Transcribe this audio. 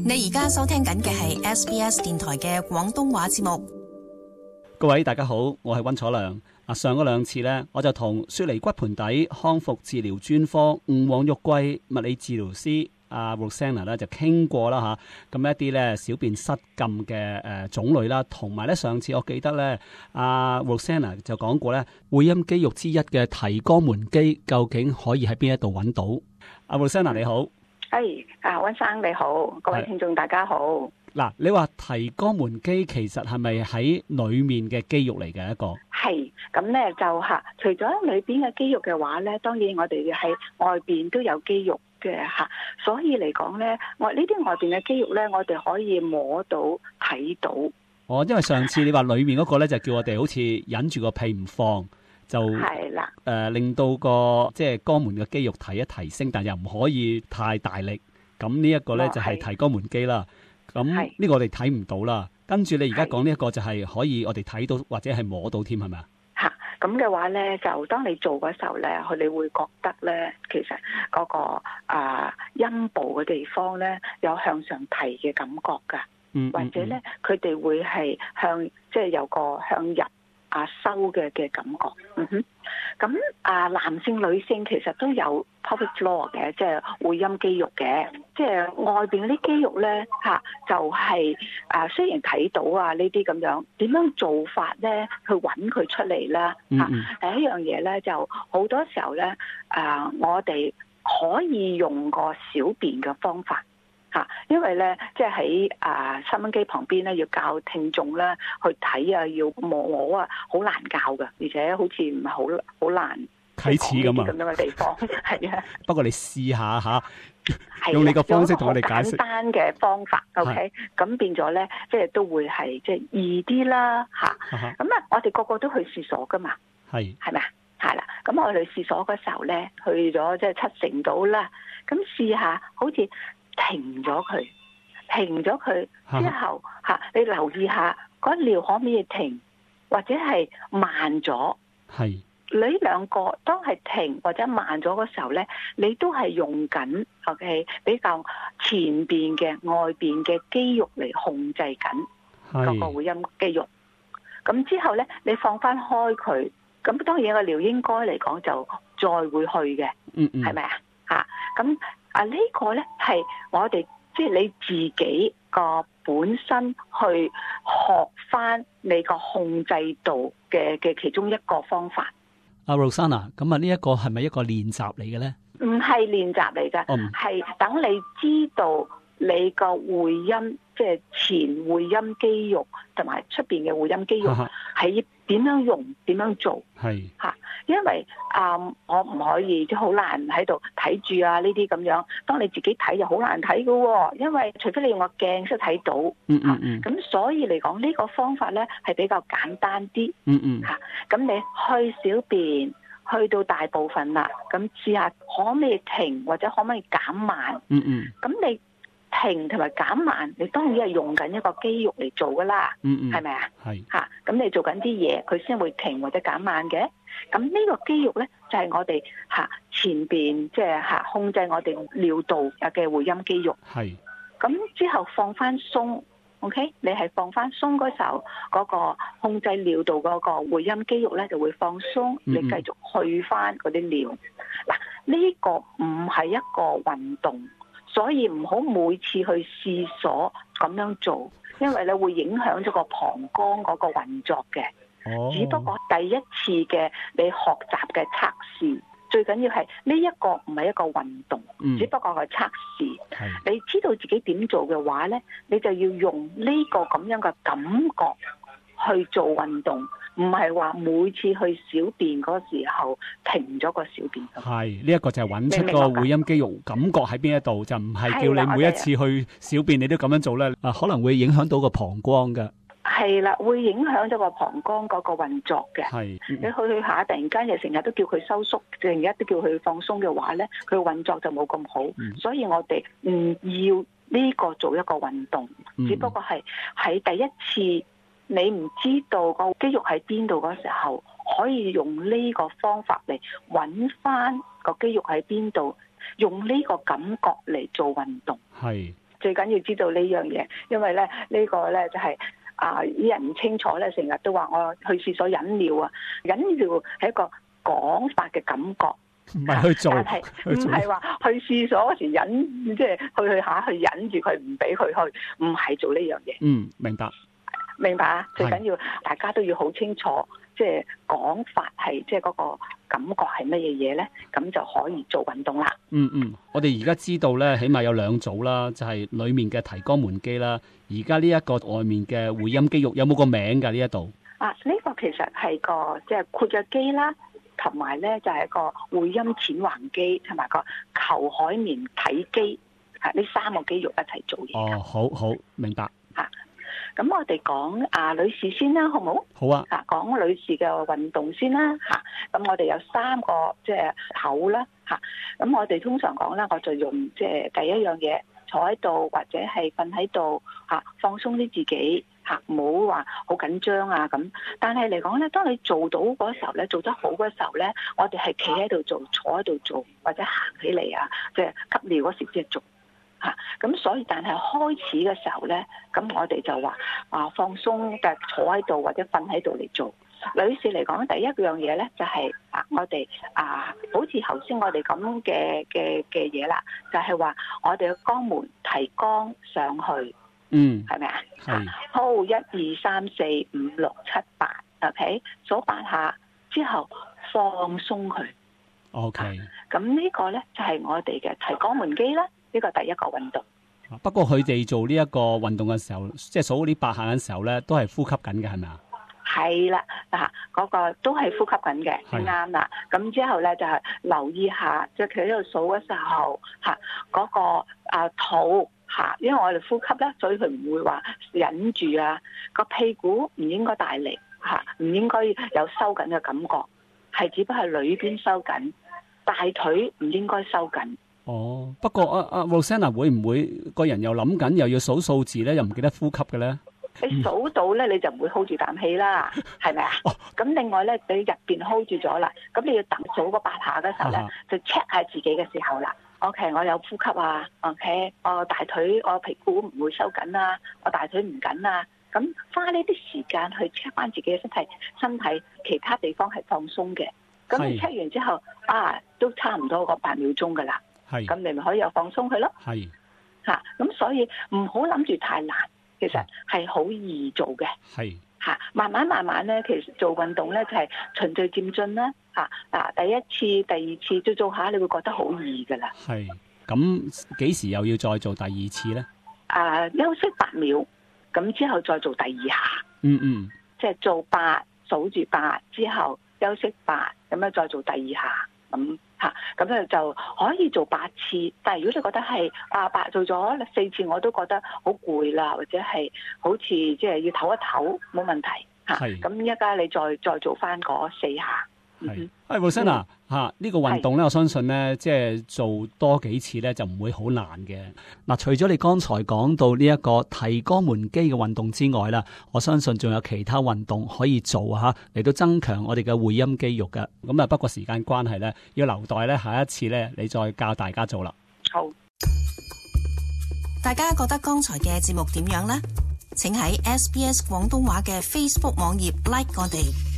你而家收聽緊嘅係 SBS 電台嘅廣東話節目。 各位大家好，我係溫楚良。上嗰兩次呢，我就同雪梨骨盆底康復治療專科吳黃玉桂物理治療師Rosanna 咧就傾過啦吓，咁一啲咧小便失禁嘅種類啦，同埋咧上次我記得咧Rosanna 就講過咧會陰肌肉之一嘅提肛門肌究竟可以喺邊一度揾到？Rosanna 你好， 溫生你好，各位聽眾大家好。 嗱，你話提肛門肌其實係咪喺裏面嘅肌肉嚟嘅一個？ 係，咁咧就除咗裏邊嘅肌肉嘅話咧，當然我哋喺外邊都有肌肉嘅吓，所以嚟講咧，我呢啲外邊嘅肌肉咧，我哋可以摸到睇到。 哦，因為上次你話裏面嗰個咧就叫我哋好似忍住個屁唔放，就係啦， 令到個即係肛門嘅肌肉提升，但又唔可以太大力。咁呢一個咧就係提肛門肌啦。咁呢個我哋睇唔到啦。跟住你而家講呢一個就係可以我哋睇到或者係摸到添，係咪啊？ 咁嘅話咧，就當你做嗰時候咧，佢哋會覺得咧，其實嗰個陰部嘅地方咧有向上提嘅感覺噶，或者咧佢哋會係即係有個向入收嘅感覺。咁男性女性其實都有 pelvic floor 嘅，即係會陰肌肉嘅，即係外邊嗰啲肌肉咧就係雖然睇到呢啲咁樣，點樣做法咧去揾佢出嚟啦？第一樣嘢咧就好多時候咧我哋可以用個小便嘅方法。因為咧，即係喺收音機旁邊咧，要教聽眾咧去睇要摸好難教㗎，而且好似唔係好難啟齒咁樣嘅地方，係啊。 不過你試下用你個方式同我哋解釋。 簡單嘅方法 ，OK， 咁變咗咧，即係都會係即係易啲啦，咁我哋個個都去廁所噶嘛，係咪啊？係啦，咁我哋去廁所嗰時候咧，去咗即係70%到啦，咁試下好似。停咗佢之後你留意下嗰尿可唔可以停，或者係慢咗。係你兩個當係停或者慢咗嗰時候咧，你都係用緊 OK 比較前邊嘅外邊嘅肌肉嚟控制緊嗰個會陰肌肉。咁之後咧，你放翻開佢，咁當然個尿應該嚟講就再會去嘅，係咪啊？咁呢個咧係我哋即係你自己個本身去學翻你個控制度嘅其中一個方法。 Rosanna， 咁呢一個係咪一個練習嚟嘅咧？唔係練習嚟㗎，係等你知道你個會陰，即係前會陰肌肉同埋出邊嘅會陰肌肉係點樣用、點樣做。係因為我唔可以即係好難喺度睇住呢啲咁樣。當你自己睇就好難睇㗎喎，因為除非你用個鏡先睇到。咁所以嚟講呢個方法咧係比較簡單啲。咁你去小便去到大部分啦，咁試下可唔可以停或者可唔可以減慢。咁你停同埋減慢，你當然係用緊一個肌肉嚟做噶啦，係咪啊？係咁你做緊啲嘢，佢先會停或者減慢嘅。咁呢個肌肉咧就係我哋前邊即係控制我哋尿道嘅會陰肌肉。係咁之後放翻鬆 ，OK？ 你係放翻鬆嗰時候，嗰個控制尿道嗰個會陰肌肉咧就會放鬆，你繼續去翻嗰啲尿。嗱，呢個唔係一個運動。所以唔好每次去廁所咁樣做，因為你會影響咗個膀胱嗰個運作嘅。只不過第一次嘅你學習嘅測試，最緊要係呢一個唔係一個運動，只不過係測試。你知道自己點做嘅話呢，你就要用呢個咁樣嘅感覺去做運動。唔係話每次去小便嗰時候停咗個小便。係呢一個就係揾出個會陰肌肉感覺喺邊一度，就唔係叫你每一次去小便你都咁樣做咧。可能會影響到個膀胱㗎。 係啦，會影響咗個膀胱嗰個運作嘅。係你去下突然間又成日都叫佢收縮，成日都叫佢放鬆嘅話咧，佢運作就冇咁好。所以我哋唔要呢個做一個運動，只不過係喺第一次。你唔知道個肌肉喺邊度嗰時候，可以用呢個方法嚟揾翻個肌肉喺邊度，用呢個感覺嚟做運動。係最緊要知道呢樣嘢，因為咧呢個咧就係啲人唔清楚咧，成日都話我去廁所忍尿啊，忍尿係一個講法嘅感覺， 唔係去做， 但係唔係話去廁所嗰時忍，即係去忍住佢唔俾佢去，唔係做呢樣嘢。明白啊！最緊要大家都要好清楚，即係講法係即係嗰個感覺係乜嘢嘢咧，咁就可以做運動啦。 我哋而家知道咧，起碼有兩組啦，就係裏面嘅提肛門肌啦，而家呢一個外面嘅會陰肌肉有冇個名㗎？呢一度呢個其實係個即係括約肌啦，同埋咧就係個會陰淺橫肌同埋個球海綿體肌，呢三個肌肉一齊做嘢。 哦，好明白。 咁我哋講女士先啦，好唔好？ 好啊。 講女士嘅運動先啦。咁我哋有3個即係口啦。咁我哋通常講啦，我就用即係第一樣嘢，坐喺度或者係瞓喺度放鬆啲自己唔好話好緊張啊咁。但係嚟講咧，當你做到嗰時候咧，做得好嗰時候咧，我哋係企喺度做，坐喺度做，或者行起嚟即係急尿嗰時即係做。咁所以但係開始嘅時候咧，咁我哋就話放鬆嘅坐喺度或者瞓喺度嚟做。女士嚟講，第一樣嘢咧就係我哋好似頭先我哋咁嘅嘢啦，就係話我哋嘅肛門提肛上去，係咪啊？係。hold 1、2、3、4、5、6、7、8 ，OK， 數8下之後放鬆佢。 OK。 咁呢個咧就係我哋嘅提肛門肌啦。呢個第一個運動。 不過佢哋做呢一個運動嘅時候，即係數呢8下嘅時候咧，都係呼吸緊嘅，係咪啊？係啦，嗰個都係呼吸緊嘅，啱啦。咁之後咧就係留意下，即係佢喺度數嘅時候，嗰個肚因為我哋呼吸咧，所以佢唔會話忍住啊。個屁股唔應該大力唔應該有收緊嘅感覺，係只不過係裏邊收緊，大腿唔應該收緊。 哦，不過阿 Rosanna 會唔會個人又諗緊又要數數字咧，又唔記得呼吸嘅咧？ 你數到咧，你就唔會 hold 住啖氣啦，係咪啊？咁另外咧，你入邊 hold 住咗啦，咁你要等數嗰8下嘅時候咧，就 check 下自己嘅時候啦。OK， 我有呼吸啊。OK， 我大腿我屁股唔會收緊啊，我大腿唔緊啊。咁花呢啲時間去 check 翻自己嘅身體其他地方係放鬆嘅。咁你 check 完之後都差唔多個8秒鐘噶啦。咁你咪可以又放鬆佢咯。咁所以唔好諗住太難，其實係好易做嘅。慢慢咧，其實做運動咧就係循序漸進啦。第一次、第二次做下，你會覺得好易噶啦。 咁幾時又要再做第二次咧？ 休息8秒，咁之後再做第2下。即係做8，數住8之後休息8，咁樣再做第2下。咁咧就可以做8次，但係如果你覺得係8做咗4次，我都覺得好攰啦，或者係好似即係要唞一唞，冇問題。咁依家你再做翻嗰4下。 Rosanna 呢個運動咧，我相信咧，即係做多幾次咧，就唔會好難嘅。嗱，除咗你剛才講到呢一個提肛門肌嘅運動之外啦，我相信仲有其他運動可以做嚟到增強我哋嘅會陰肌肉嘅。咁不過時間關係咧，要留待咧下一次咧，你再教大家做啦。 好。 大家覺得剛才嘅節目點樣呢？請喺SBS 廣東話嘅 Facebook 網頁 like 我哋。